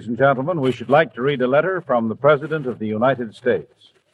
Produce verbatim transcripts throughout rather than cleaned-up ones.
ladies and gentlemen, we should like to read a letter from the President of the United States.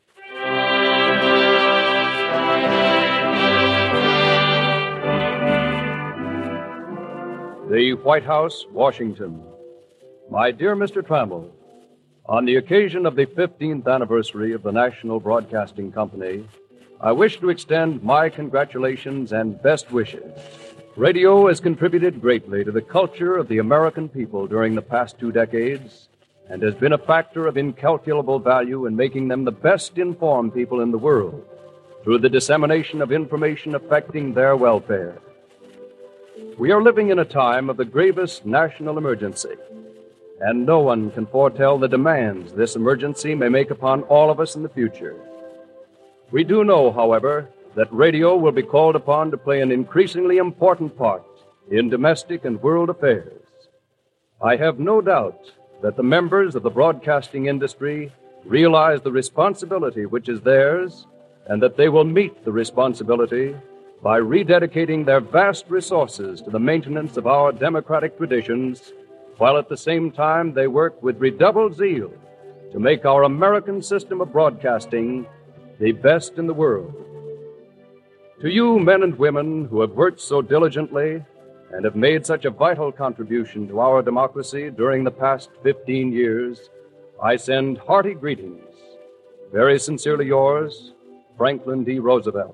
The White House, Washington. My dear Mister Trammell, on the occasion of the fifteenth anniversary of the National Broadcasting Company, I wish to extend my congratulations and best wishes. Radio has contributed greatly to the culture of the American people during the past two decades and has been a factor of incalculable value in making them the best informed people in the world through the dissemination of information affecting their welfare. We are living in a time of the gravest national emergency, and no one can foretell the demands this emergency may make upon all of us in the future. We do know, however, that radio will be called upon to play an increasingly important part in domestic and world affairs. I have no doubt that the members of the broadcasting industry realize the responsibility which is theirs, and that they will meet the responsibility by rededicating their vast resources to the maintenance of our democratic traditions, while at the same time they work with redoubled zeal to make our American system of broadcasting the best in the world. To you, men and women who have worked so diligently and have made such a vital contribution to our democracy during the past fifteen years, I send hearty greetings. Very sincerely yours, Franklin D. Roosevelt.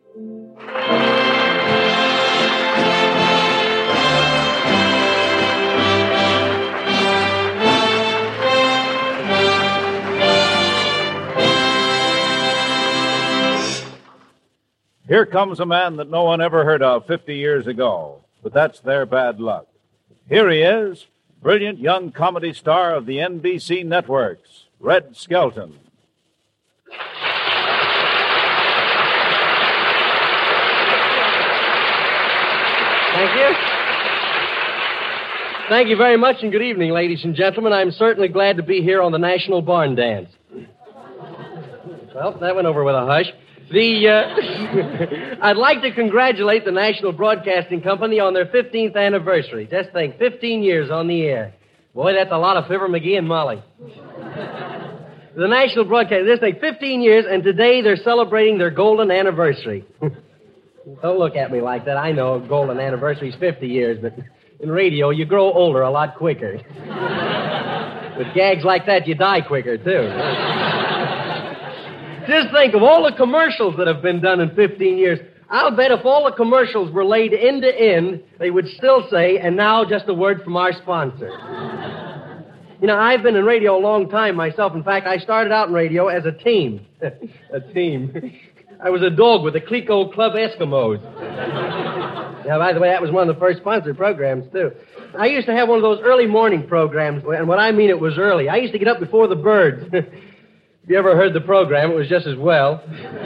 Here comes a man that no one ever heard of fifty years ago, but that's their bad luck. Here he is, brilliant young comedy star of the N B C networks, Red Skelton. Thank you. Thank you very much, and good evening, ladies and gentlemen. I'm certainly glad to be here on the National Barn Dance. Well, that went over with a hush. The, uh, I'd like to congratulate the National Broadcasting Company on their fifteenth anniversary. Just think, fifteen years on the air. Boy, that's a lot of Fibber McGee and Molly. The National Broadcasting, just think, fifteen years, and today they're celebrating their golden anniversary. Don't look at me like that. I know golden anniversary's fifty years, but in radio, you grow older a lot quicker. With gags like that, you die quicker, too. Just think of all the commercials that have been done in fifteen years. I'll bet if all the commercials were laid end to end, they would still say, and now just a word from our sponsor. You know, I've been in radio a long time myself. In fact, I started out in radio as a team. A team. I was a dog with the Clico Club Eskimos. Now, by the way, that was one of the first sponsored programs, too. I used to have one of those early morning programs, and what I mean it was early. I used to get up before the birds. If you ever heard the program, it was just as well.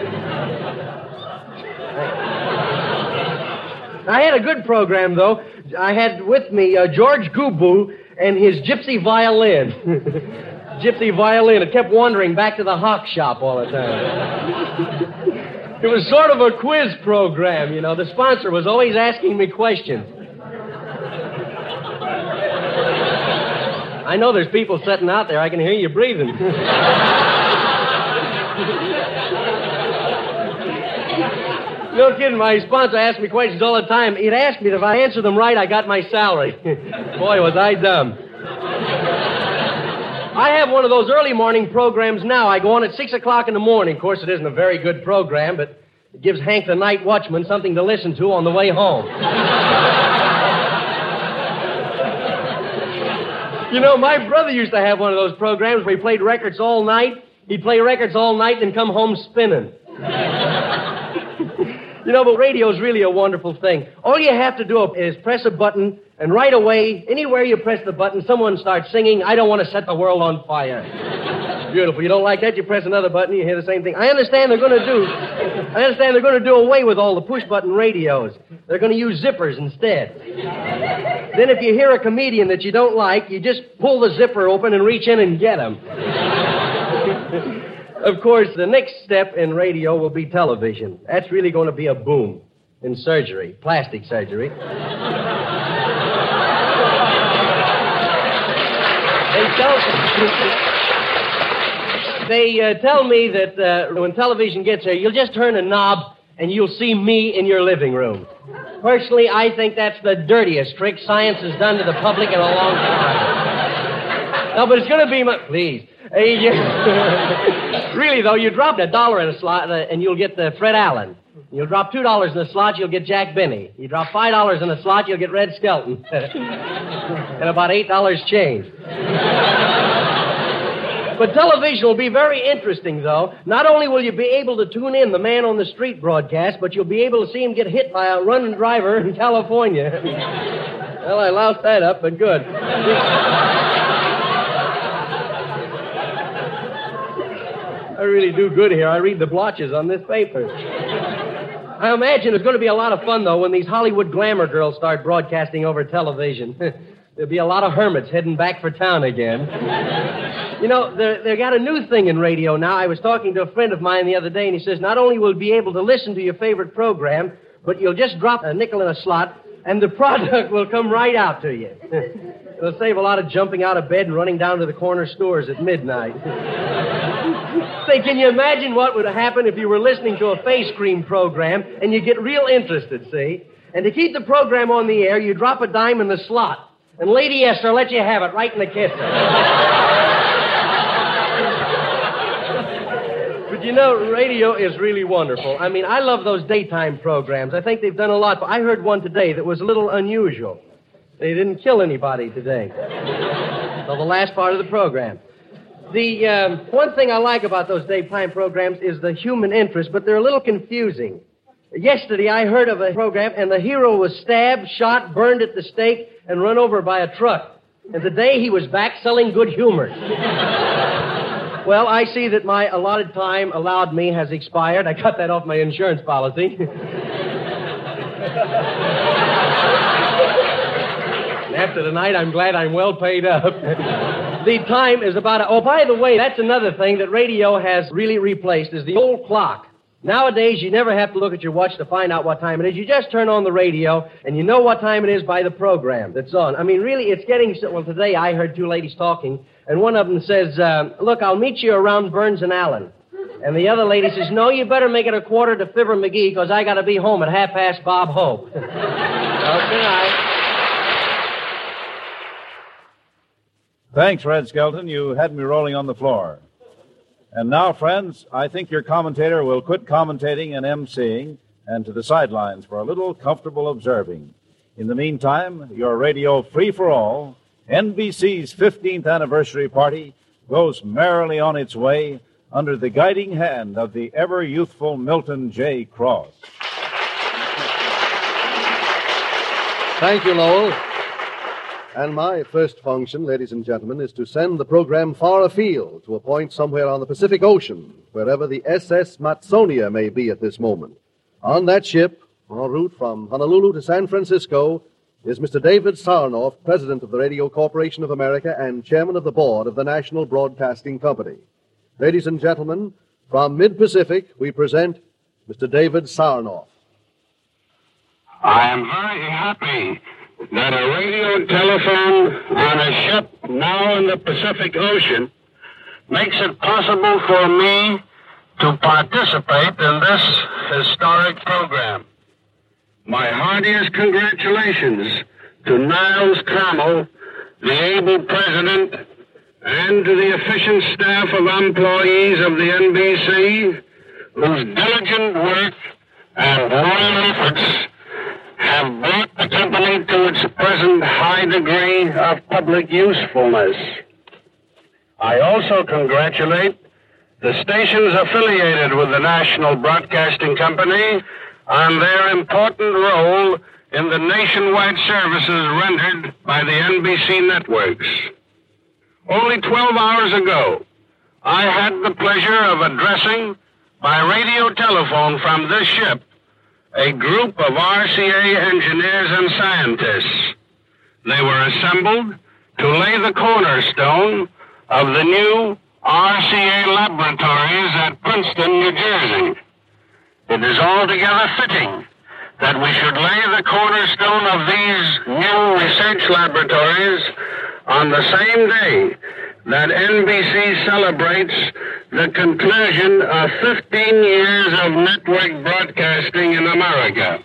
I had a good program, though. I had with me uh, George Gubu and his gypsy violin. Gypsy violin. It kept wandering back to the hock shop all the time. It was sort of a quiz program, you know. The sponsor was always asking me questions. I know there's people sitting out there. I can hear you breathing. No kidding, my sponsor asked me questions all the time. He'd ask me that if I answered them right, I got my salary. Boy, was I dumb. I have one of those early morning programs now. I go on at six o'clock in the morning. Of course, it isn't a very good program, but it gives Hank the night watchman something to listen to on the way home. You know, my brother used to have one of those programs where he played records all night. He'd play records all night and come home spinning. You know, but radio's really a wonderful thing. All you have to do is press a button, and right away, anywhere you press the button, someone starts singing, "I don't want to set the world on fire." It's beautiful. You don't like that, you press another button, you hear the same thing. I understand they're going to do, I understand they're going to do away with all the push-button radios. They're going to use zippers instead. Then if you hear a comedian that you don't like, you just pull the zipper open and reach in and get him. Of course, the next step in radio will be television. That's really going to be a boom in surgery, plastic surgery. They tell, they uh, tell me that uh, when television gets here, you'll just turn a knob and you'll see me in your living room. Personally, I think that's the dirtiest trick science has done to the public in a long time. No, but it's going to be my... Please. Uh, you... really, though, you drop a dollar in a slot uh, and you'll get the Fred Allen. You'll drop two dollars in a slot, you'll get Jack Benny. You drop five dollars in a slot, you'll get Red Skelton. And about eight dollars change. But television will be very interesting, though. Not only will you be able to tune in the man on the street broadcast, but you'll be able to see him get hit by a running driver in California. Well, I loused that up, but good. I really do good here. I read the blotches on this paper. I imagine it's going to be a lot of fun, though, when these Hollywood glamour girls start broadcasting over television. There'll be a lot of hermits heading back for town again. You know, they got a new thing in radio now. I was talking to a friend of mine the other day, and he says not only will you be able to listen to your favorite program, but you'll just drop a nickel in a slot, and the product will come right out to you. It'll save a lot of jumping out of bed and running down to the corner stores at midnight. Say, can you imagine what would happen if you were listening to a face cream program and you get real interested, see? And to keep the program on the air, you drop a dime in the slot. And Lady Esther will let you have it right in the kisser. But you know, radio is really wonderful. I mean, I love those daytime programs. I think they've done a lot. But I heard one today that was a little unusual. They didn't kill anybody today. So the last part of the program. The um, one thing I like about those daytime programs is the human interest, but they're a little confusing. Yesterday, I heard of a program, and the hero was stabbed, shot, burned at the stake, and run over by a truck. And today, he was back selling good humor. Well, I see that my allotted time allowed me has expired. I cut that off my insurance policy. After tonight, I'm glad I'm well paid up. The time is about... A, oh, by the way, that's another thing that radio has really replaced, is the old clock. Nowadays, you never have to look at your watch to find out what time it is. You just turn on the radio, and you know what time it is by the program that's on. I mean, really, it's getting... Well, today I heard two ladies talking, and one of them says, uh, look, I'll meet you around Burns and Allen. And the other lady says, no, you better make it a quarter to Fibber McGee, because I got to be home at half past Bob Hope. Well, good night. Thanks, Red Skelton. You had me rolling on the floor. And now, friends, I think your commentator will quit commentating and emceeing and to the sidelines for a little comfortable observing. In the meantime, your radio free-for-all, N B C's fifteenth anniversary party, goes merrily on its way under the guiding hand of the ever-youthful Milton J. Cross. Thank you, Lowell. And my first function, ladies and gentlemen, is to send the program far afield to a point somewhere on the Pacific Ocean, wherever the S S Matsonia may be at this moment. On that ship, en route from Honolulu to San Francisco, is Mister David Sarnoff, President of the Radio Corporation of America and Chairman of the Board of the National Broadcasting Company. Ladies and gentlemen, from Mid-Pacific, we present Mister David Sarnoff. I am very happy that a radio and telephone on a ship now in the Pacific Ocean makes it possible for me to participate in this historic program. My heartiest congratulations to Niles Cromwell, the able president, and to the efficient staff of employees of the N B C, whose diligent work and loyal efforts have brought the company to its present high degree of public usefulness. I also congratulate the stations affiliated with the National Broadcasting Company on their important role in the nationwide services rendered by the N B C networks. Only twelve hours ago, I had the pleasure of addressing by radio telephone from this ship a group of R C A engineers and scientists. They were assembled to lay the cornerstone of the new R C A laboratories at Princeton, New Jersey. It is altogether fitting that we should lay the cornerstone of these new research laboratories on the same day that N B C celebrates the conclusion of fifteen years of network broadcasting in America.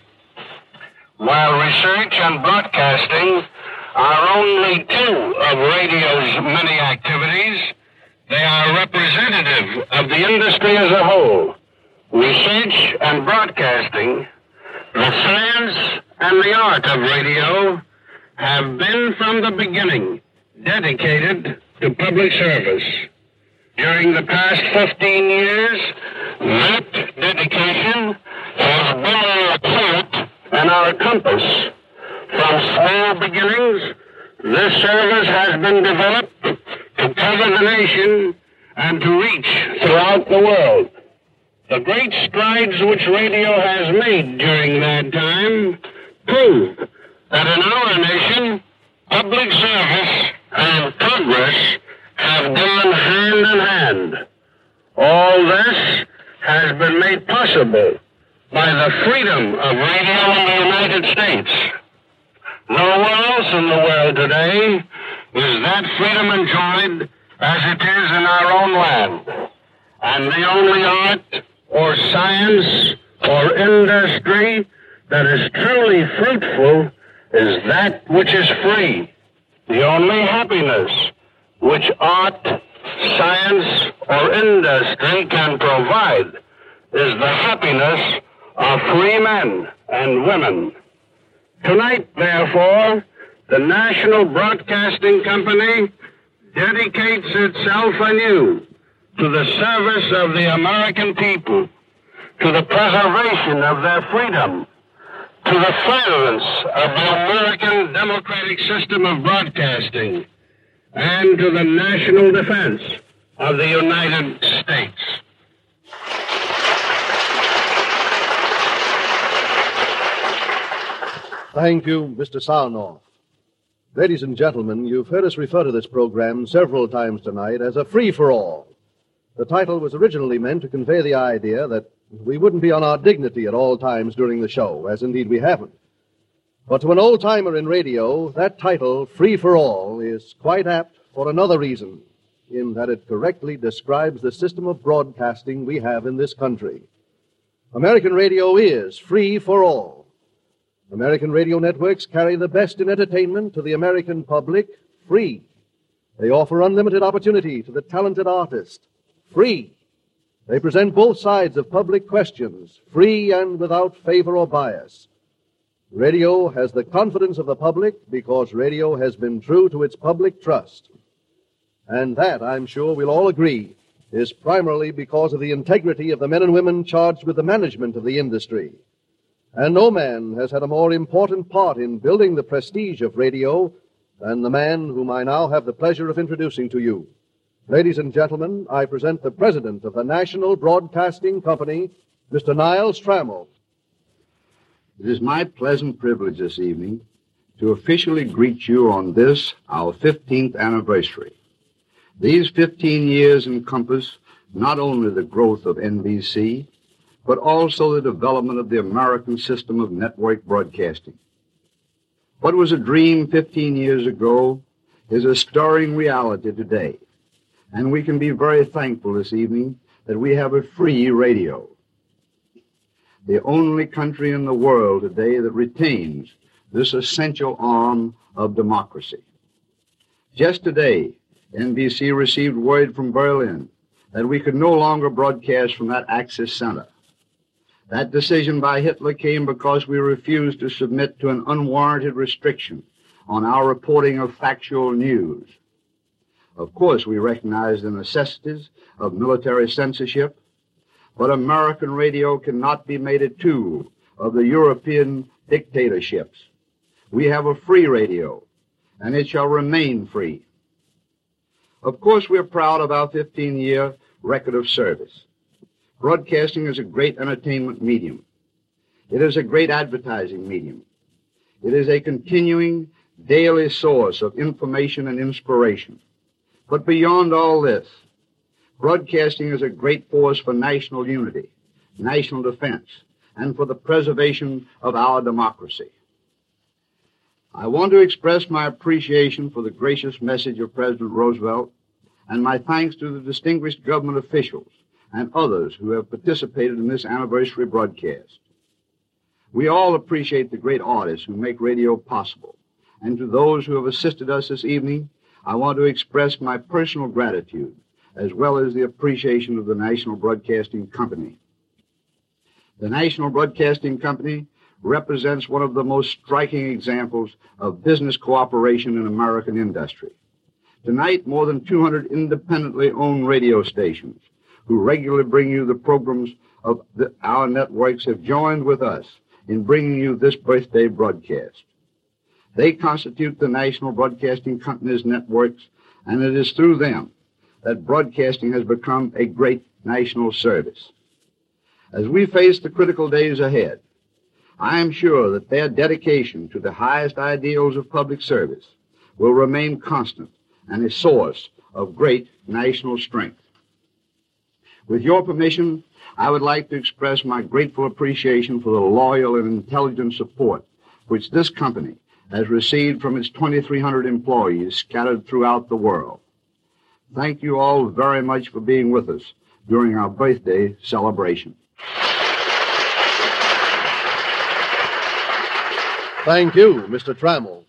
While research and broadcasting are only two of radio's many activities, they are representative of the industry as a whole. Research and broadcasting, the science and the art of radio, have been from the beginning dedicated to public service. During the past fifteen years, that dedication has been our thought and our compass. From small beginnings, this service has been developed to cover the nation and to reach throughout the world. The great strides which radio has made during that time prove that in our nation, public service and progress have gone hand in hand. All this has been made possible by the freedom of radio in the United States. Nowhere else in the world today is that freedom enjoyed as it is in our own land. And the only art or science or industry that is truly fruitful is that which is free. The only happiness which art, science, or industry can provide is the happiness of free men and women. Tonight, therefore, the National Broadcasting Company dedicates itself anew to the service of the American people, to the preservation of their freedom, to the furtherance of the American democratic system of broadcasting, and to the national defense of the United States. Thank you, Mister Sarnoff. Ladies and gentlemen, you've heard us refer to this program several times tonight as a free-for-all. The title was originally meant to convey the idea that we wouldn't be on our dignity at all times during the show, as indeed we haven't. But to an old-timer in radio, that title, Free-for-All, is quite apt for another reason, in that it correctly describes the system of broadcasting we have in this country. American radio is free for all. American radio networks carry the best in entertainment to the American public free. They offer unlimited opportunity to the talented artist free. They present both sides of public questions free and without favor or bias. Radio has the confidence of the public because radio has been true to its public trust. And that, I'm sure we'll all agree, is primarily because of the integrity of the men and women charged with the management of the industry. And no man has had a more important part in building the prestige of radio than the man whom I now have the pleasure of introducing to you. Ladies and gentlemen, I present the president of the National Broadcasting Company, Mister Niles Trammell. It is my pleasant privilege this evening to officially greet you on this, our fifteenth anniversary. These fifteen years encompass not only the growth of N B C, but also the development of the American system of network broadcasting. What was a dream fifteen years ago is a stirring reality today, and we can be very thankful this evening that we have a free radio. The only country in the world today that retains this essential arm of democracy. Just today, N B C received word from Berlin that we could no longer broadcast from that access center. That decision by Hitler came because we refused to submit to an unwarranted restriction on our reporting of factual news. Of course, we recognize the necessities of military censorship, but American radio cannot be made a tool of the European dictatorships. We have a free radio, and it shall remain free. Of course, we're proud of our fifteen-year record of service. Broadcasting is a great entertainment medium. It is a great advertising medium. It is a continuing, daily source of information and inspiration. But beyond all this, broadcasting is a great force for national unity, national defense, and for the preservation of our democracy. I want to express my appreciation for the gracious message of President Roosevelt and my thanks to the distinguished government officials and others who have participated in this anniversary broadcast. We all appreciate the great artists who make radio possible, and to those who have assisted us this evening, I want to express my personal gratitude as well as the appreciation of the National Broadcasting Company. The National Broadcasting Company represents one of the most striking examples of business cooperation in American industry. Tonight, more than two hundred independently owned radio stations who regularly bring you the programs of the, our networks have joined with us in bringing you this birthday broadcast. They constitute the National Broadcasting Company's networks, and it is through them that broadcasting has become a great national service. As we face the critical days ahead, I am sure that their dedication to the highest ideals of public service will remain constant and a source of great national strength. With your permission, I would like to express my grateful appreciation for the loyal and intelligent support which this company has received from its twenty-three hundred employees scattered throughout the world. Thank you all very much for being with us during our birthday celebration. Thank you, Mister Trammell.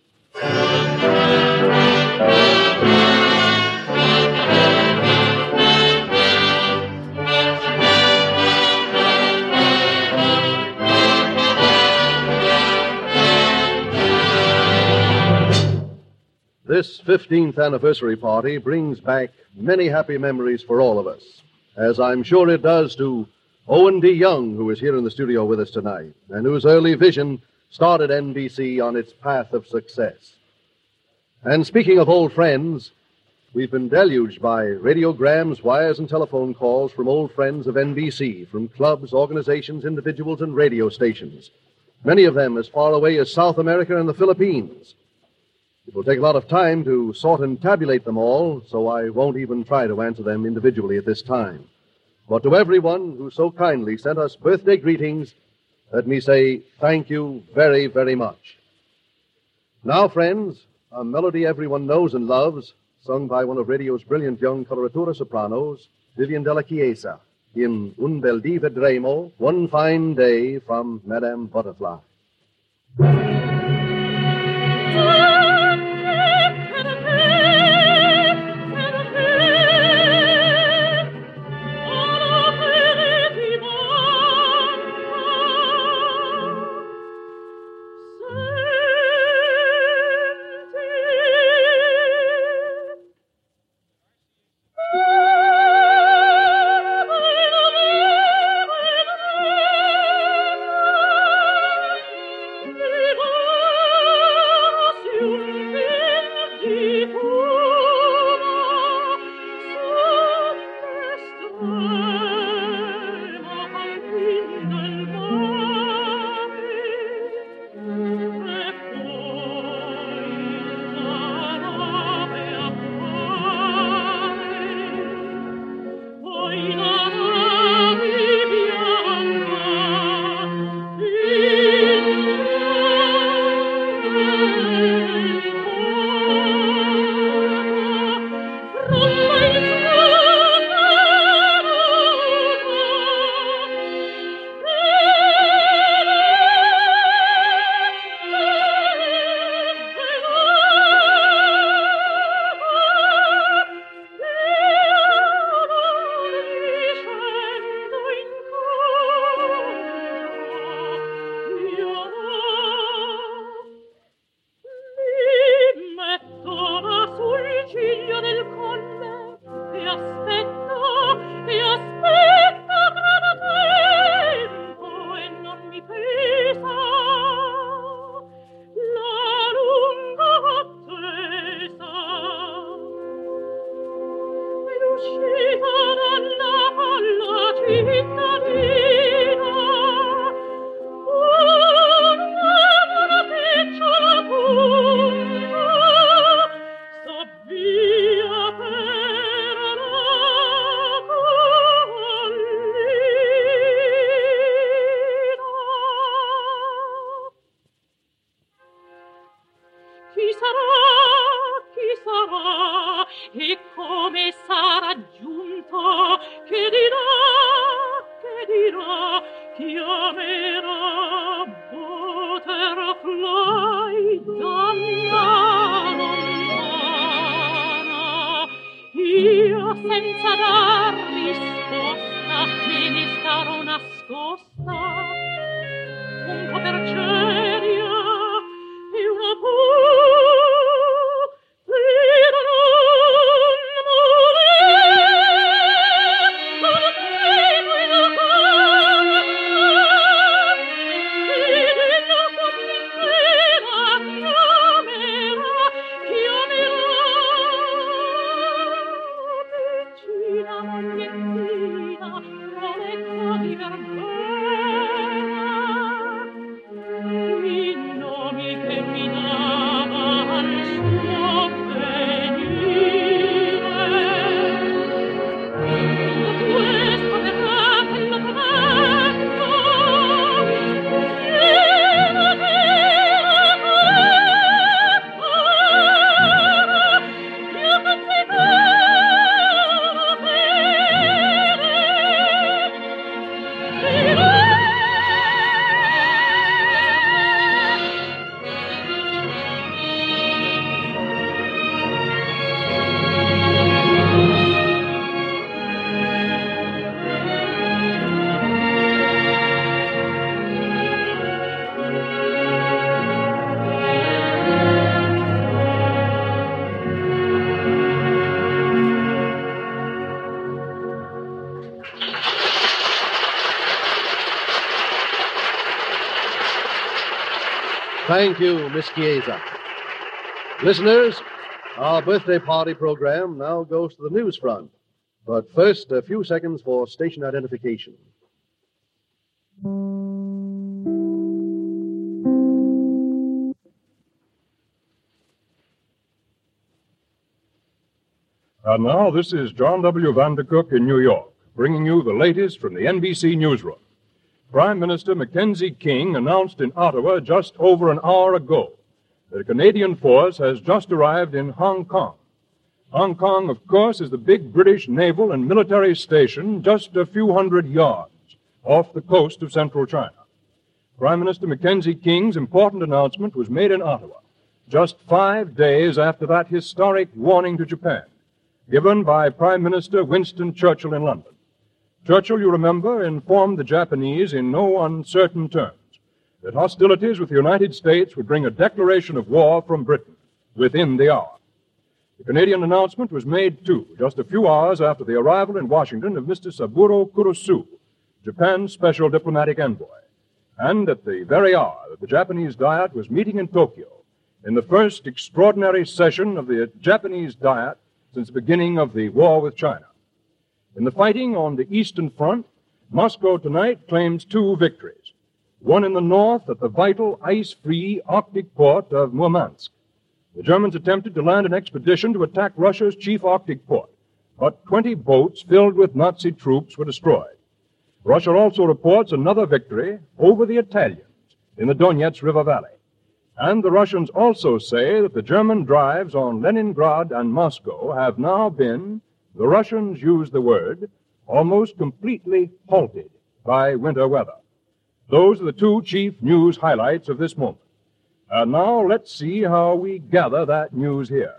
This fifteenth anniversary party brings back many happy memories for all of us, as I'm sure it does to Owen D. Young, who is here in the studio with us tonight, and whose early vision started N B C on its path of success. And speaking of old friends, we've been deluged by radiograms, wires, and telephone calls from old friends of N B C, from clubs, organizations, individuals, and radio stations, many of them as far away as South America and the Philippines. It will take a lot of time to sort and tabulate them all, so I won't even try to answer them individually at this time. But to everyone who so kindly sent us birthday greetings, let me say thank you very, very much. Now, friends, a melody everyone knows and loves, sung by one of radio's brilliant young coloratura sopranos, Vivian Della Chiesa, in Un bel dì vedremo, One Fine Day, from Madame Butterfly. You nascosta, un po' per ceria e una paura per non morire, con te guida Thank you, Miss Chiesa. Listeners, our birthday party program now goes to the news front. But first, a few seconds for station identification. And now, this is John W. Vandercook in New York, bringing you the latest from the N B C newsroom. Prime Minister Mackenzie King announced in Ottawa just over an hour ago that a Canadian force has just arrived in Hong Kong. Hong Kong, of course, is the big British naval and military station just a few hundred yards off the coast of central China. Prime Minister Mackenzie King's important announcement was made in Ottawa just five days after that historic warning to Japan given by Prime Minister Winston Churchill in London. Churchill, you remember, informed the Japanese in no uncertain terms that hostilities with the United States would bring a declaration of war from Britain within the hour. The Canadian announcement was made, too, just a few hours after the arrival in Washington of Mister Saburo Kurosu, Japan's special diplomatic envoy, and at the very hour that the Japanese Diet was meeting in Tokyo in the first extraordinary session of the Japanese Diet since the beginning of the war with China. In the fighting on the Eastern Front, Moscow tonight claims two victories, one in the north at the vital ice-free Arctic port of Murmansk. The Germans attempted to land an expedition to attack Russia's chief Arctic port, but twenty boats filled with Nazi troops were destroyed. Russia also reports another victory over the Italians in the Donetsk River Valley. And the Russians also say that the German drives on Leningrad and Moscow have now been, the Russians use the word, almost completely halted by winter weather. Those are the two chief news highlights of this moment. And now let's see how we gather that news here.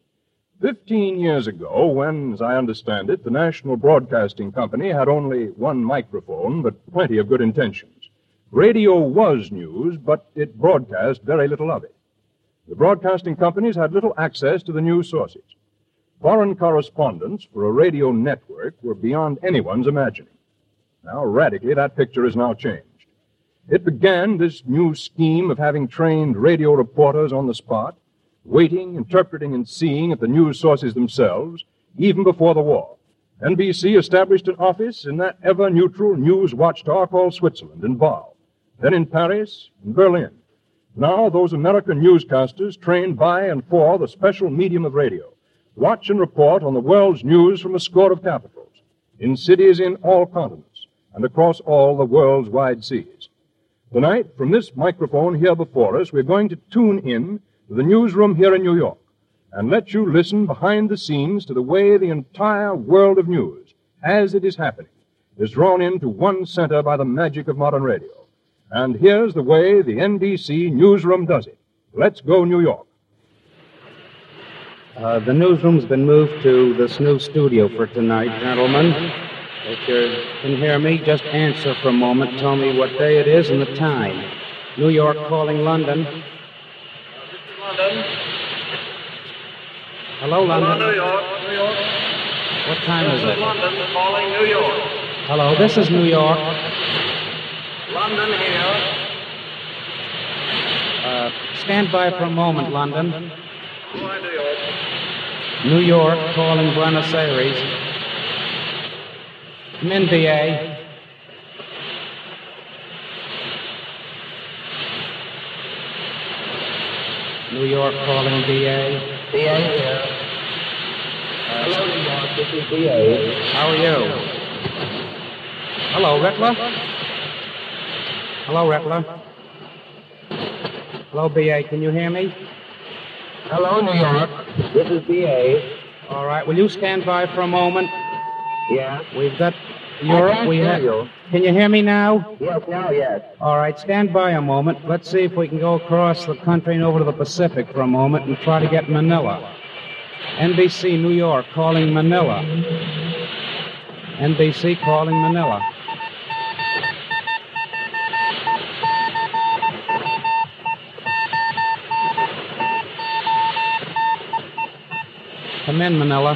Fifteen years ago, when, as I understand it, the National Broadcasting Company had only one microphone, but plenty of good intentions, radio was news, but it broadcast very little of it. The broadcasting companies had little access to the news sources. Foreign correspondents for a radio network were beyond anyone's imagining. Now, radically, that picture is now changed. It began, this new scheme of having trained radio reporters on the spot, waiting, interpreting, and seeing at the news sources themselves, even before the war. N B C established an office in that ever-neutral news watchtower called Switzerland, in Basel, then in Paris and Berlin. Now, those American newscasters, trained by and for the special medium of radio, watch and report on the world's news from a score of capitals, in cities in all continents, and across all the world's wide seas. Tonight, from this microphone here before us, we're going to tune in to the newsroom here in New York and let you listen behind the scenes to the way the entire world of news, as it is happening, is drawn into one center by the magic of modern radio. And here's the way the N B C newsroom does it. Let's go New York. Uh, the newsroom's been moved to this new studio for tonight, gentlemen. If you can hear me, just answer for a moment. Tell me what day it is and the time. New York calling London. London. Hello, London. Hello, New York. New York. What time is This it? is London calling New York. Hello, this is New York. London here. Uh, stand by for a moment, London. Why, New York. New York calling Buenos Aires. Come in, B A. New York calling B A. B A here. Hello, New York. This is B A. How are you? Hello, Rickler. Hello, Rickler. Hello, B A. Can you hear me? Hello, New York. This is B A. All right. Will you stand by for a moment? Yes. We've got I Europe. can't We hear have. you. Can you hear me now? Yes, now, yes. All right. Stand by a moment. Let's see if we can go across the country and over to the Pacific for a moment and try to get Manila. N B C New York calling Manila. N B C calling Manila. Come in, Manila.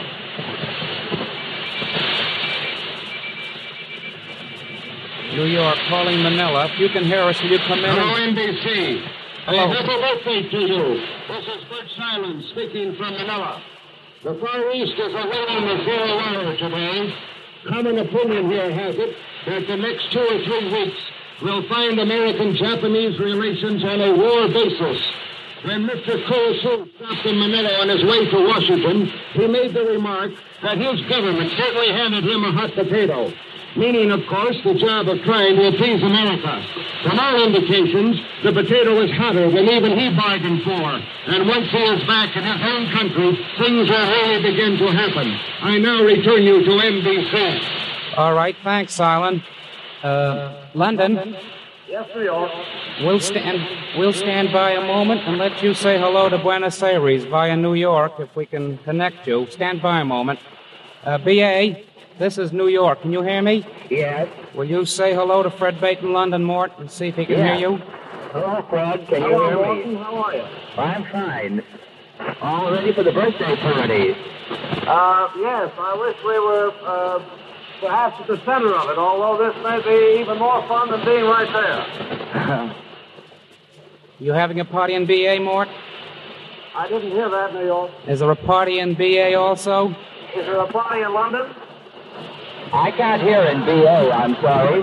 New York calling Manila. If you can hear us, will you come in? Hello, and- N B C. Hello. A happy birthday to you. This is Bert Simon speaking from Manila. The Far East is awaiting the zero hour today. Common opinion here has it that the next two or three weeks will find American-Japanese relations on a war basis. When Mister Kurosu stopped in Manila on his way to Washington, he made the remark that his government certainly handed him a hot potato. Meaning, of course, the job of trying to appease America. From all indications, the potato is hotter than even he bargained for. And once he is back in his own country, things will really begin to happen. I now return you to N B C. All right. Thanks, Silent. Uh, London. Yes, New York. We'll stand. We'll stand by a moment and let you say hello to Buenos Aires via New York if we can connect you. Stand by a moment. Uh, B A. This is New York. Can you hear me? Yes. Will you say hello to Fred Baton, London, Mort, and see if he can Yeah. hear you? Hello, Fred. Can Hello, you hear Morton. me? How are you? I'm fine. All ready for the birthday party. Uh, yes, I wish we were, uh, perhaps at the center of it, although this may be even more fun than being right there. You having a party in B A, Mort? I didn't hear that, New York. Is there a party in B A also? Is there a party in London? I can't hear in B A, I'm sorry.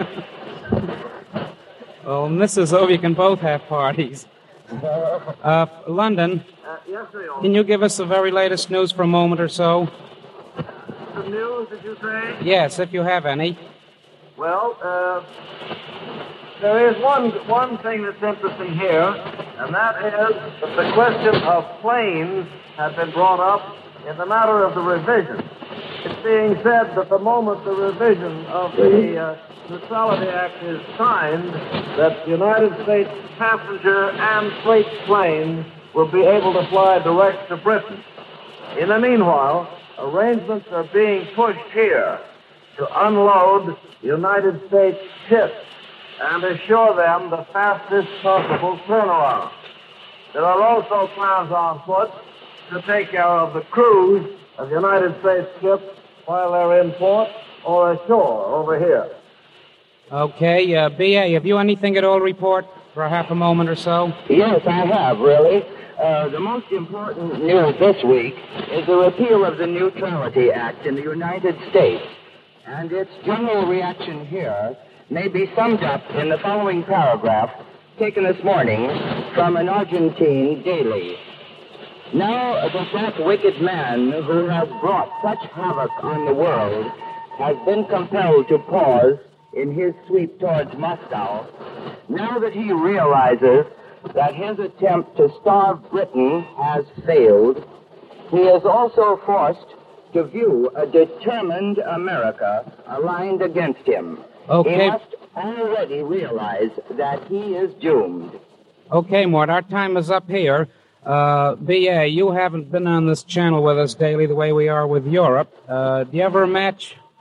Well, Missus O, you can both have parties. Uh, London, Uh, yes, New York. can you give us the very latest news for a moment or so? The news, did you say? Yes, if you have any. Well, uh, there is one one thing that's interesting here, and that is that the question of planes has been brought up in the matter of the revision. It's being said that the moment the revision of the uh, Neutrality Act is signed, that United States passenger and freight planes will be able to fly direct to Britain. In the meanwhile, arrangements are being pushed here to unload United States ships and assure them the fastest possible turnaround. There are also plans on foot to take care of the crews of United States ships while they're in port or ashore over here. Okay, uh, B A, have you anything at all report for a half a moment or so? Yes, I have, really. Uh, the most important news this week is the repeal of the Neutrality Act in the United States. And its general reaction here may be summed up in the following paragraph taken this morning from an Argentine daily. Now that that wicked man who has brought such havoc on the world has been compelled to pause in his sweep towards Moscow, now that he realizes that his attempt to starve Britain has failed, he is also forced to view a determined America aligned against him. Okay. He must already realize that he is doomed. Okay, Mort, our time is up here. Uh, B A, you haven't been on this channel with us daily the way we are with Europe. Uh, do you ever match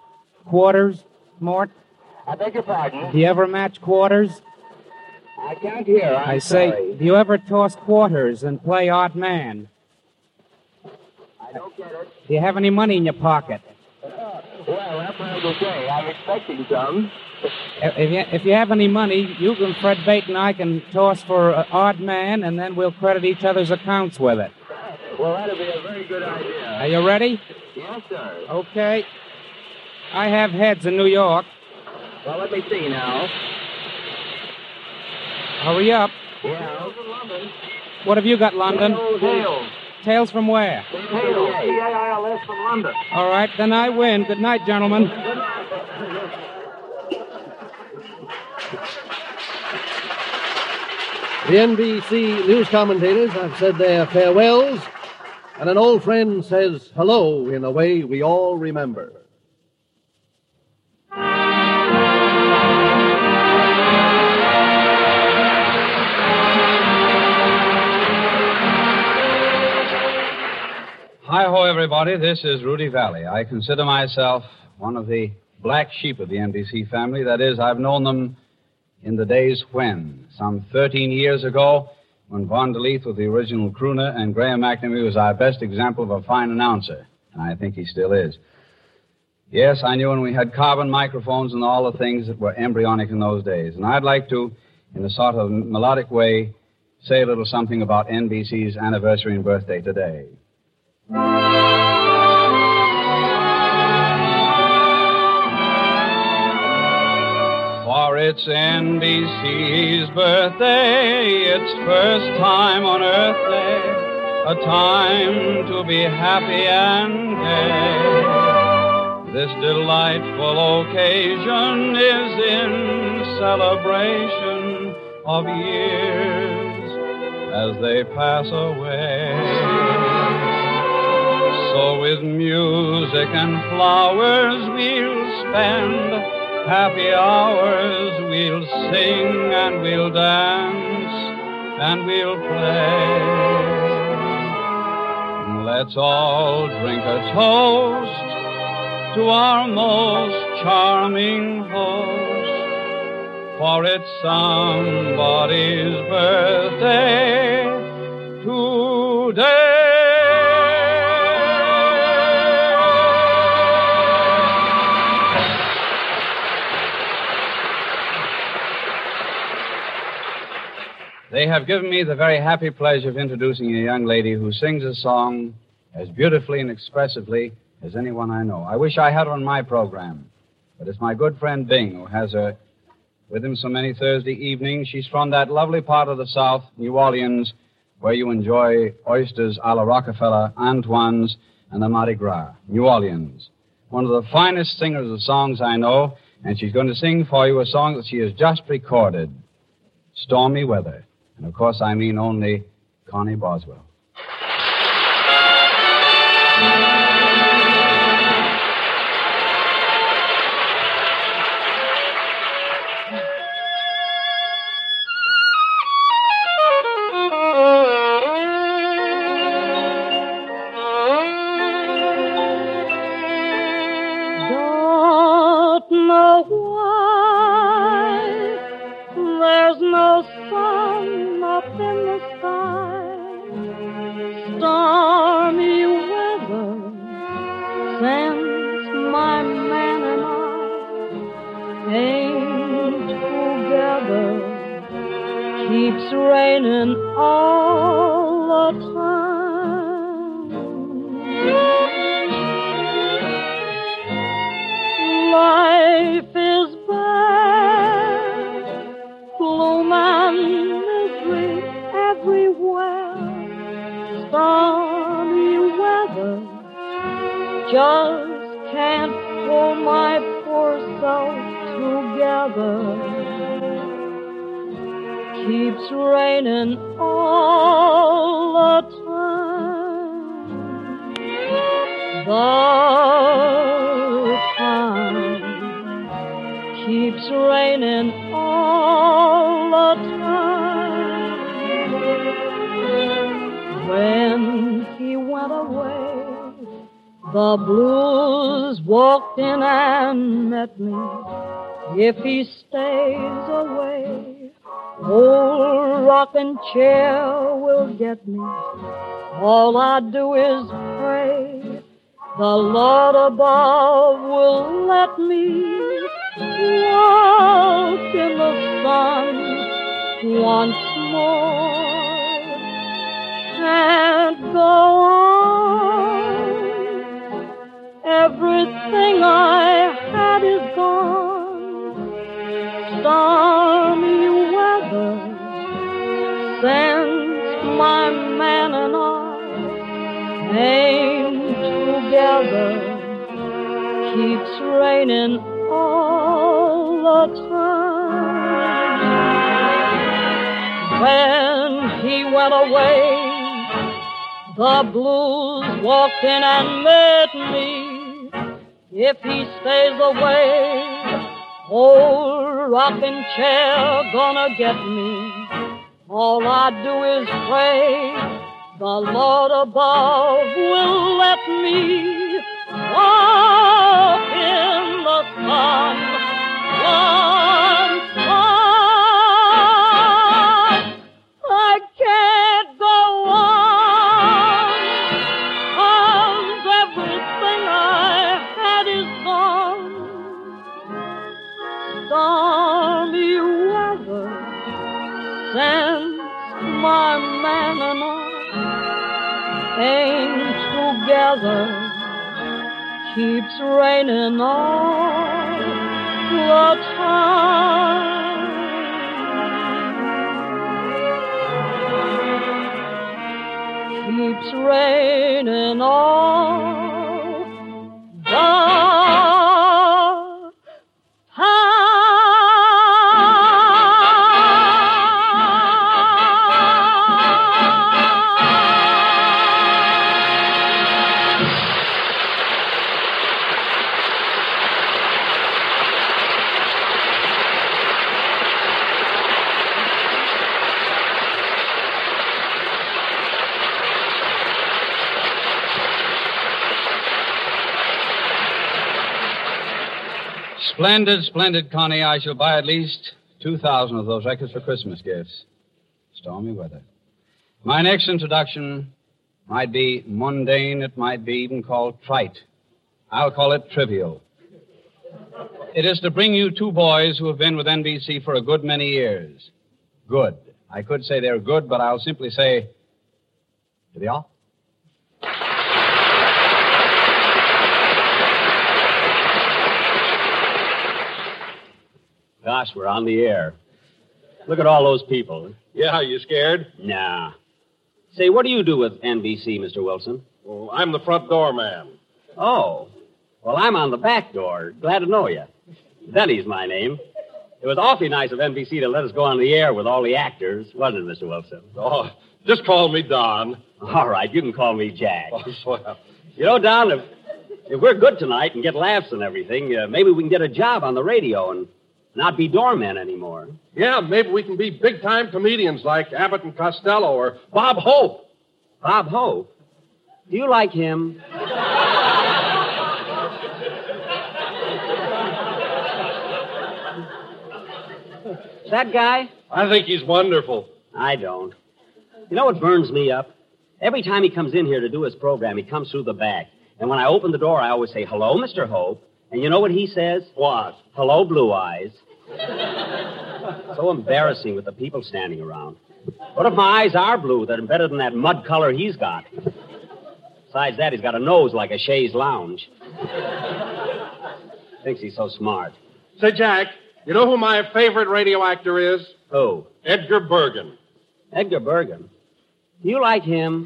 quarters, Mort? I beg your pardon? Do you ever match quarters? I can't hear. I'm I say, sorry. do you ever toss quarters and play odd man? I don't get it. Do you have any money in your pocket? Uh, well, that's what I was say. I'm expecting some. If you, if you have any money, you and Fred Bate and I can toss for uh, odd man, and then we'll credit each other's accounts with it. Well, that'll be a very good idea. Are you ready? Yes, sir. Okay. I have heads in New York. Well, let me see now. Hurry up. Yeah. What have you got, London? Tails. Tails from where? Tails. T A I L S from London. All right, then I win. Good night, gentlemen. The N B C news commentators have said their farewells, and an old friend says hello in a way we all remember. Hi-ho, everybody. This is Rudy Valley. I consider myself one of the black sheep of the N B C family. That is, I've known them in the days when, some thirteen years ago, when Von DeLeith was the original crooner and Graham McNamee was our best example of a fine announcer. And I think he still is. Yes, I knew when we had carbon microphones and all the things that were embryonic in those days. And I'd like to, in a sort of melodic way, say a little something about N B C's anniversary and birthday today. For it's N B C's birthday, its first time on Earth Day, a time to be happy and gay. This delightful occasion is in celebration of years as they pass away. So with music and flowers we'll spend happy hours, we'll sing and we'll dance and we'll play. Let's all drink a toast to our most charming host, for it's somebody's birthday today. They have given me the very happy pleasure of introducing a young lady who sings a song as beautifully and expressively as anyone I know. I wish I had her on my program, but it's my good friend Bing who has her with him so many Thursday evenings. She's from that lovely part of the South, New Orleans, where you enjoy oysters a la Rockefeller, Antoine's, and the Mardi Gras. New Orleans. One of the finest singers of songs I know, and she's going to sing for you a song that she has just recorded, Stormy Weather. And, of course, I mean only Connie Boswell. Don't know why there's no sun up in the sky. Stormy weather since my man and I ain't together. Keeps raining all the time. Life is bad, gloom and misery everywhere. Stormy weather just can't pull my poor self together. Keeps raining all the time. The time keeps raining all the time. When he went away, The blues walked in and met me. If he stays away, old rocking chair will get me. All I do is pray the Lord above will let me walk in the sun once more and go on. Everything I had is gone. Stormy weather since my man and I ain't together. Keeps raining all the time. When he went away, the blues walked in and met me. If he stays away, old rocking chair gonna get me. All I do is pray the Lord above will let me walk in the sun once more. I can't go on, 'cause everything I had is gone. Stormy weather since my man and I ain't together. Keeps raining all the time. Keeps raining all the time. Splendid, splendid, Connie. I shall buy at least two thousand of those records for Christmas gifts. Stormy weather. My next introduction might be mundane. It might be even called trite. I'll call it trivial. It is to bring you two boys who have been with N B C for a good many years. Good. I could say they're good, but I'll simply say, to the off. Gosh, we're on the air. Look at all those people. Yeah, you scared? Nah. Say, what do you do with N B C, Mister Wilson? Well, I'm the front door man. Oh. Well, I'm on the back door. Glad to know you. Denny's my name. It was awfully nice of N B C to let us go on the air with all the actors, wasn't it, Mister Wilson? Oh, just call me Don. All right, you can call me Jack. Oh, well. You know, Don, if, if we're good tonight and get laughs and everything, uh, maybe we can get a job on the radio and not be doormen anymore. Yeah, maybe we can be big-time comedians like Abbott and Costello or Bob Hope. Bob Hope? Do you like him? That guy? I think he's wonderful. I don't. You know what burns me up? Every time he comes in here to do his program, he comes through the back. And when I open the door, I always say, hello, Mister Hope. And you know what he says? What? Hello, Blue Eyes. So embarrassing with the people standing around. What if my eyes are blue? They're better than that mud color he's got. Besides that, he's got a nose like a chaise lounge. Thinks he's so smart. Say, Jack, you know who my favorite radio actor is? Who? Edgar Bergen. Edgar Bergen? Do you like him?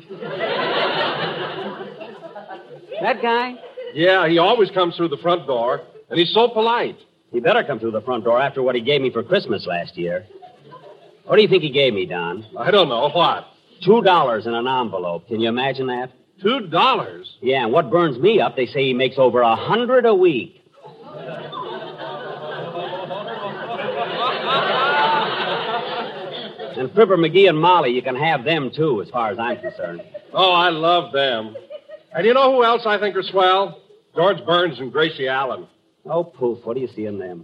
That guy? Yeah, he always comes through the front door, and he's so polite. He better come through the front door after what he gave me for Christmas last year. What do you think he gave me, Don? I don't know. What? Two dollars in an envelope. Can you imagine that? Two dollars? Yeah, and what burns me up, they say he makes over a hundred a week. And Fibber McGee and Molly, you can have them, too, as far as I'm concerned. Oh, I love them. And you know who else I think are swell? George Burns and Gracie Allen. Oh, poof. What do you see in them?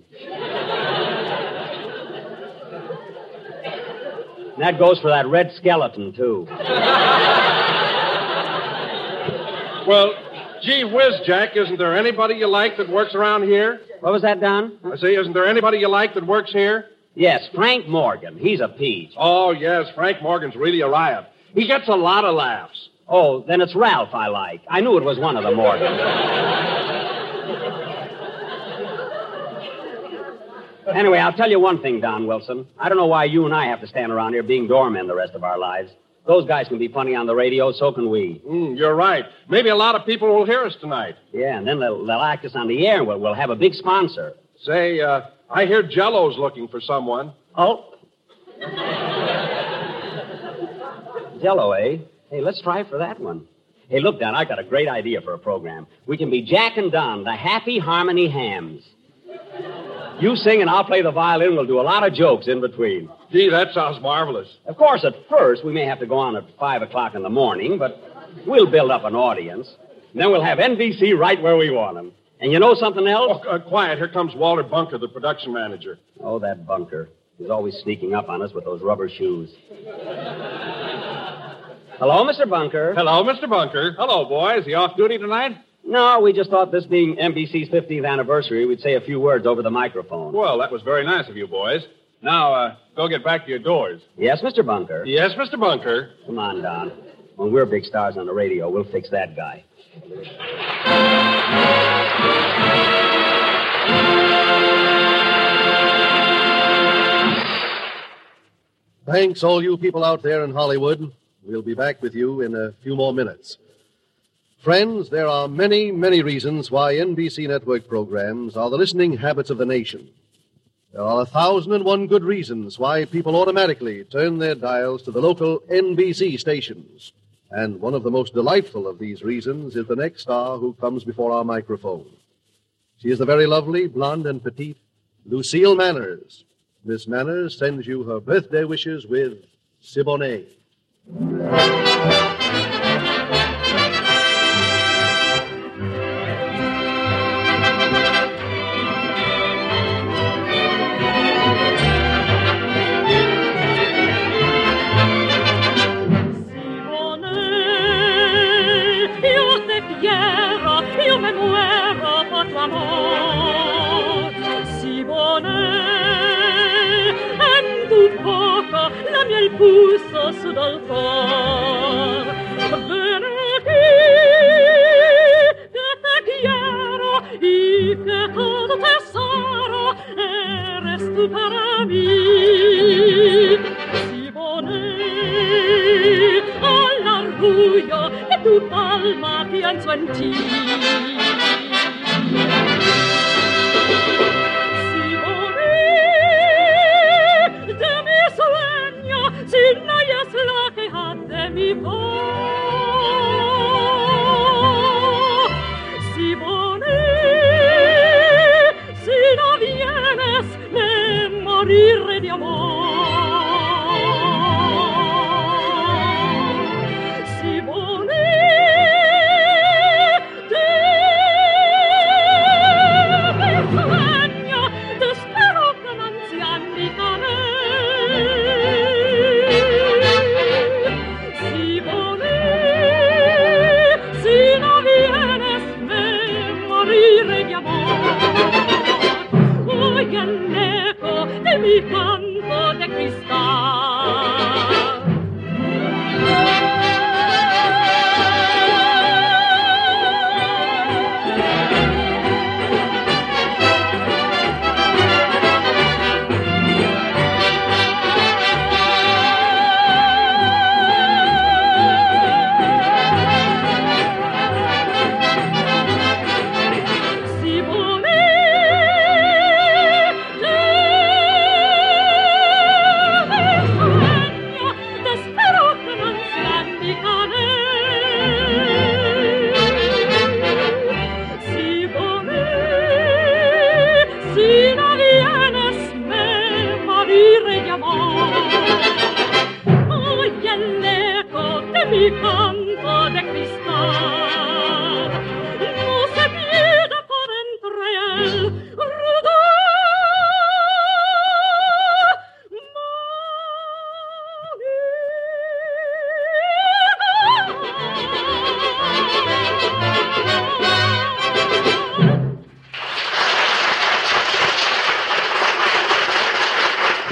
That goes for that red skeleton, too. Well, gee whiz, Jack, isn't there anybody you like that works around here? What was that, Don? I say, isn't there anybody you like that works here? Yes, Frank Morgan. He's a peach. Oh, yes, Frank Morgan's really a riot. He gets a lot of laughs. Oh, then it's Ralph I like. I knew it was one of the Morgans. Anyway, I'll tell you one thing, Don Wilson. I don't know why you and I have to stand around here being doormen the rest of our lives. Those guys can be funny on the radio, so can we. Mm, you're right. Maybe a lot of people will hear us tonight. Yeah, and then they'll, they'll act us on the air, and we'll, we'll have a big sponsor. Say, uh, I hear Jell-O's looking for someone. Oh. Jell-O, eh? Hey, let's try for that one. Hey, look, Don, I got a great idea for a program. We can be Jack and Don, the Happy Harmony Hams. You sing and I'll play the violin. We'll do a lot of jokes in between. Gee, that sounds marvelous. Of course, at first, we may have to go on at five o'clock in the morning, but we'll build up an audience. And then we'll have N B C right where we want them. And you know something else? Oh, uh, quiet. Here comes Walter Bunker, the production manager. Oh, that Bunker. He's always sneaking up on us with those rubber shoes. Hello, Mister Bunker. Hello, Mister Bunker. Hello, boys. You off duty tonight? No, we just thought this being N B C's fifteenth anniversary, we'd say a few words over the microphone. Well, that was very nice of you, boys. Now, uh, go get back to your doors. Yes, Mister Bunker. Yes, Mister Bunker. Come on, Don. When we're big stars on the radio, we'll fix that guy. Thanks, all you people out there in Hollywood. We'll be back with you in a few more minutes. Friends, there are many, many reasons why N B C network programs are the listening habits of the nation. There are a thousand and one good reasons why people automatically turn their dials to the local N B C stations. And one of the most delightful of these reasons is the next star who comes before our microphone. She is the very lovely, blonde and petite Lucille Manners. Miss Manners sends you her birthday wishes with Siboney. Il pulso su dal cor bene che te quiero y que todo te sarà eres tu para mí si bonnet all'orgoglio e tu alma pienso en ti. Si no es la queja de mi voz, si bonnet, si no vienes, me moriré de amor. Si bonnet, te sueño, te espero con ansia mi canal. El eco de mi canto de cristal. Mi canto de cristal.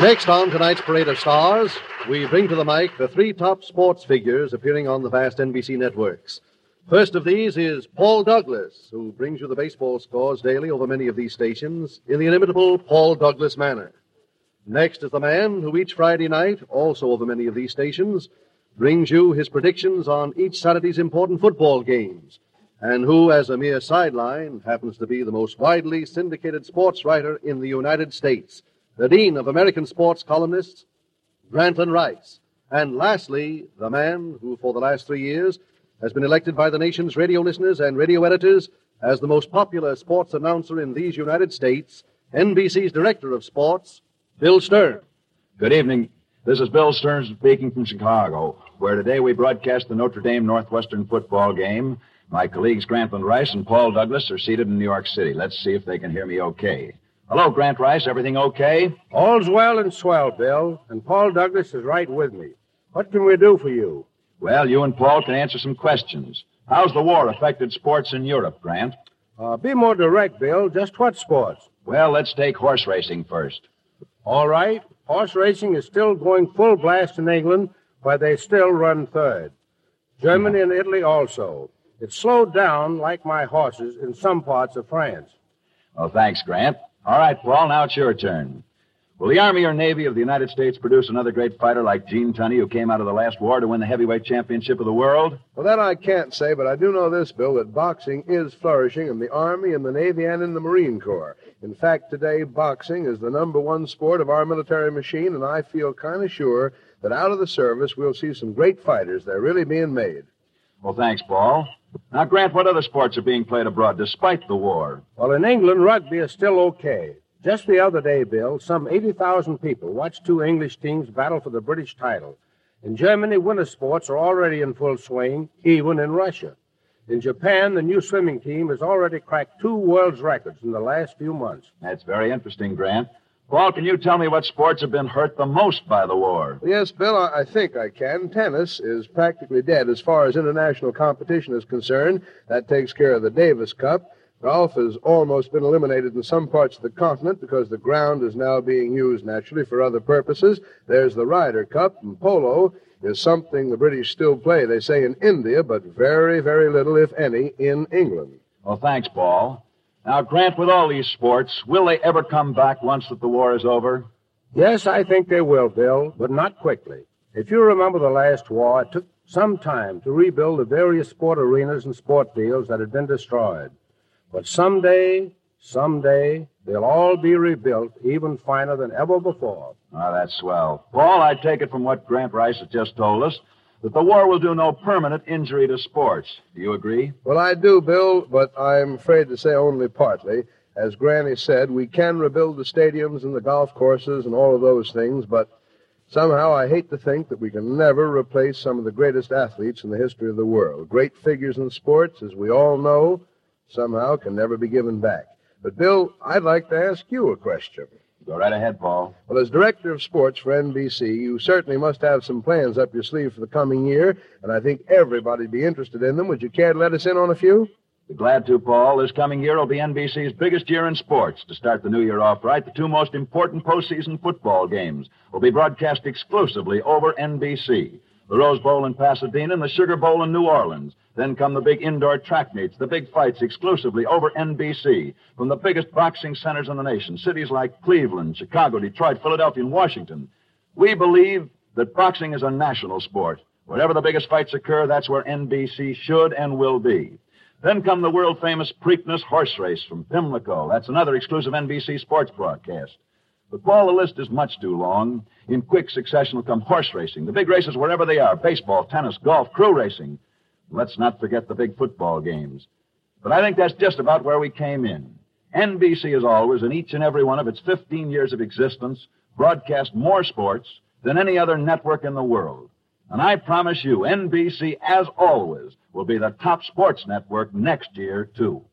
Next on tonight's Parade of Stars, we bring to the mic the three top sports figures appearing on the vast N B C networks. First of these is Paul Douglas, who brings you the baseball scores daily over many of these stations in the inimitable Paul Douglas manner. Next is the man who each Friday night, also over many of these stations, brings you his predictions on each Saturday's important football games, and who, as a mere sideline, happens to be the most widely syndicated sports writer in the United States, the Dean of American Sports Columnists, Grantland Rice. And lastly, the man who, for the last three years, has been elected by the nation's radio listeners and radio editors as the most popular sports announcer in these United States, N B C's Director of Sports, Bill Stern. Good evening. This is Bill Stern speaking from Chicago, where today we broadcast the Notre Dame Northwestern football game. My colleagues Grantland Rice and Paul Douglas are seated in New York City. Let's see if they can hear me okay. Hello, Grant Rice. Everything okay? All's well and swell, Bill, and Paul Douglas is right with me. What can we do for you? Well, you and Paul can answer some questions. How's the war affected sports in Europe, Grant? Uh, be more direct, Bill. Just what sports? Well, let's take horse racing first. All right. Horse racing is still going full blast in England, where they still run third. Germany and Italy also. It's slowed down, like my horses, in some parts of France. Well, thanks, Grant. All right, Paul, now it's your turn. Will the Army or Navy of the United States produce another great fighter like Gene Tunney, who came out of the last war to win the heavyweight championship of the world? Well, that I can't say, but I do know this, Bill, that boxing is flourishing in the Army, in the Navy, and in the Marine Corps. In fact, today, boxing is the number one sport of our military machine, and I feel kind of sure that out of the service we'll see some great fighters. They're really being made. Well, thanks, Paul. Now, Grant, what other sports are being played abroad despite the war? Well, in England, rugby is still okay. Just the other day, Bill, some eighty thousand people watched two English teams battle for the British title. In Germany, winter sports are already in full swing, even in Russia. In Japan, the new swimming team has already cracked two world's records in the last few months. That's very interesting, Grant. Paul, can you tell me what sports have been hurt the most by the war? Yes, Bill, I, I think I can. Tennis is practically dead as far as international competition is concerned. That takes care of the Davis Cup. Golf has almost been eliminated in some parts of the continent because the ground is now being used, naturally, for other purposes. There's the Ryder Cup, and polo is something the British still play, they say, in India, but very, very little, if any, in England. Well, thanks, Paul. Now, Grant, with all these sports, will they ever come back once that the war is over? Yes, I think they will, Bill, but not quickly. If you remember the last war, it took some time to rebuild the various sport arenas and sport fields that had been destroyed. But someday, someday, they'll all be rebuilt even finer than ever before. Ah, that's swell. Paul, I take it from what Grant Rice has just told us that the war will do no permanent injury to sports. Do you agree? Well, I do, Bill, but I'm afraid to say only partly. As Granny said, we can rebuild the stadiums and the golf courses and all of those things, but somehow I hate to think that we can never replace some of the greatest athletes in the history of the world. Great figures in sports, as we all know, somehow can never be given back. But, Bill, I'd like to ask you a question. Go right ahead, Paul. Well, as director of sports for N B C, you certainly must have some plans up your sleeve for the coming year, and I think everybody'd be interested in them. Would you care to let us in on a few? Be glad to, Paul. This coming year will be N B C's biggest year in sports. To start the new year off right, the two most important postseason football games will be broadcast exclusively over N B C. The Rose Bowl in Pasadena and the Sugar Bowl in New Orleans. Then come the big indoor track meets, the big fights exclusively over N B C. From the biggest boxing centers in the nation, cities like Cleveland, Chicago, Detroit, Philadelphia, and Washington. We believe that boxing is a national sport. Wherever the biggest fights occur, that's where N B C should and will be. Then come the world-famous Preakness horse race from Pimlico. That's another exclusive N B C sports broadcast. But, Paul, the list is much too long. In quick succession will come horse racing, the big races wherever they are, baseball, tennis, golf, crew racing. Let's not forget the big football games. But I think that's just about where we came in. N B C, as always, in each and every one of its fifteen years of existence, broadcast more sports than any other network in the world. And I promise you, N B C, as always, will be the top sports network next year, too.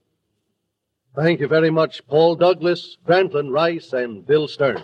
Thank you very much, Paul Douglas, Grantland Rice, and Bill Stern.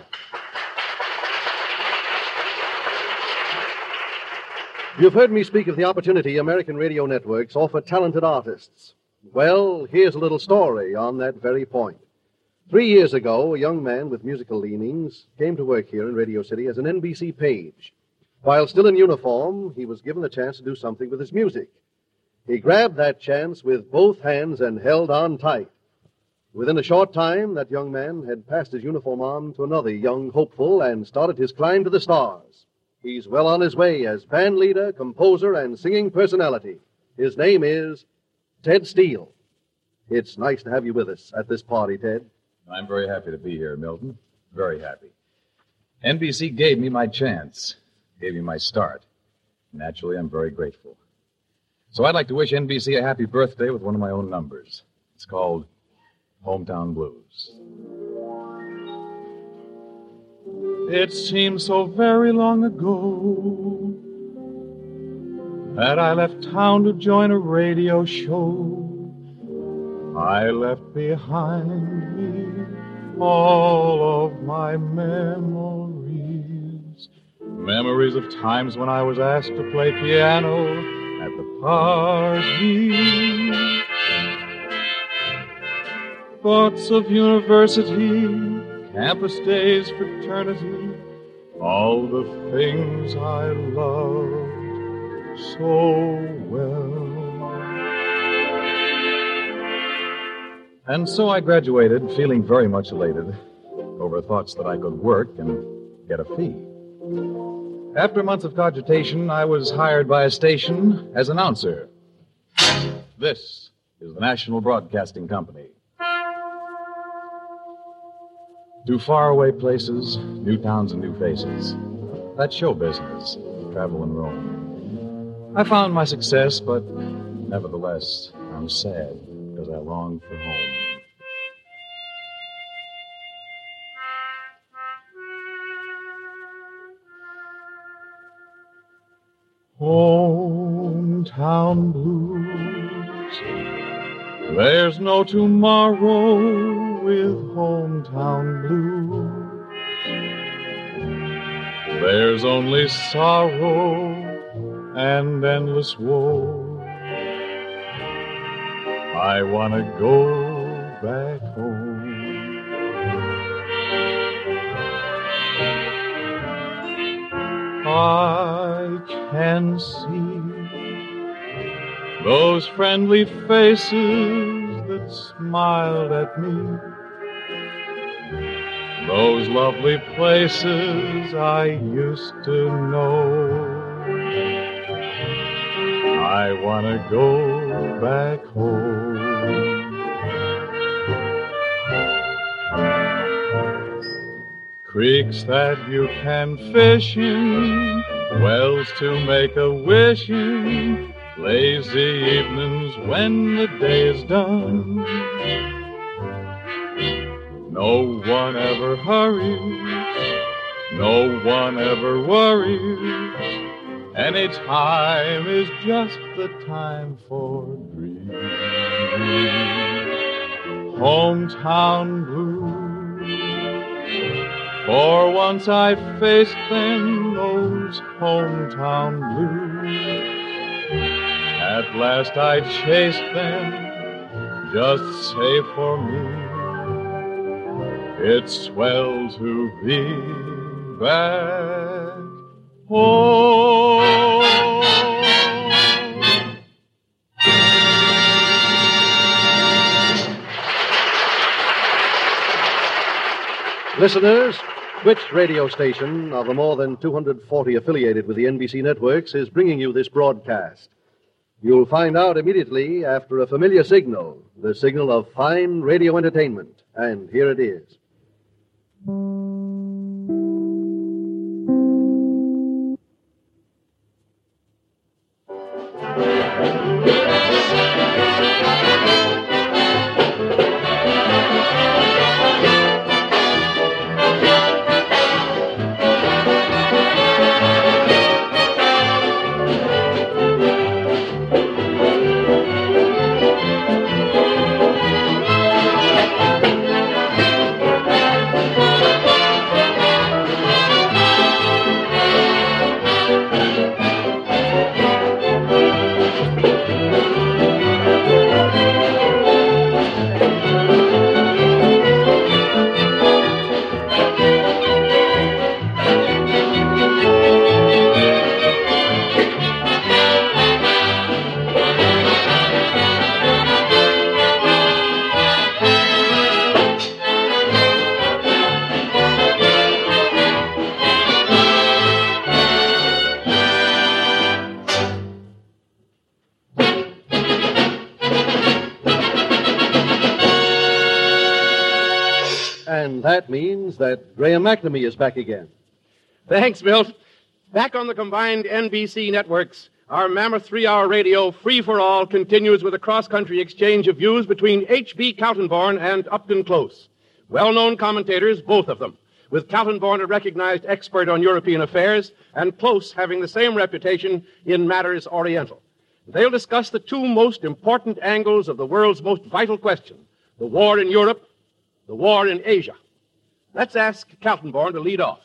You've heard me speak of the opportunity American radio networks offer talented artists. Well, here's a little story on that very point. Three years ago, a young man with musical leanings came to work here in Radio City as an N B C page. While still in uniform, he was given a chance to do something with his music. He grabbed that chance with both hands and held on tight. Within a short time, that young man had passed his uniform on to another young hopeful and started his climb to the stars. He's well on his way as band leader, composer, and singing personality. His name is Ted Steele. It's nice to have you with us at this party, Ted. I'm very happy to be here, Milton. Very happy. N B C gave me my chance, gave me my start. Naturally, I'm very grateful. So I'd like to wish N B C a happy birthday with one of my own numbers. It's called Hometown Blues. It seems so very long ago that I left town to join a radio show. I left behind me all of my memories. Memories of times when I was asked to play piano at the party. Thoughts of university, campus days, fraternity, all the things I loved so well. And so I graduated, feeling very much elated over thoughts that I could work and get a fee. After months of cogitation, I was hired by a station as announcer. This is the National Broadcasting Company. To faraway places, new towns and new faces. That's show business, travel and roam. I found my success, but nevertheless, I'm sad because I long for home. Hometown blues. There's no tomorrow with hometown blues. There's only sorrow and endless woe. I want to go back home. I can see those friendly faces that smiled at me, those lovely places I used to know. I want to go back home. Creeks that you can fish in, wells to make a wish in, lazy evenings when the day is done. No one ever hurries, no one ever worries. Any time is just the time for dreams. Hometown blues. For once I faced them, those hometown blues. At last I chased them, just say for me, it's swell to be back home. Listeners, which radio station of the more than two hundred forty affiliated with the N B C networks is bringing you this broadcast? You'll find out immediately after a familiar signal, the signal of fine radio entertainment. And here it is. that means that Graham McNamee is back again. Thanks, Milt. Back on the combined N B C networks, our mammoth three-hour radio Free for All continues with a cross-country exchange of views between H B. Kaltenborn and Upton Close. Well-known commentators, both of them, with Kaltenborn a recognized expert on European affairs and Close having the same reputation in matters Oriental. They'll discuss the two most important angles of the world's most vital question, the war in Europe, the war in Asia. Let's ask Kaltenborn to lead off.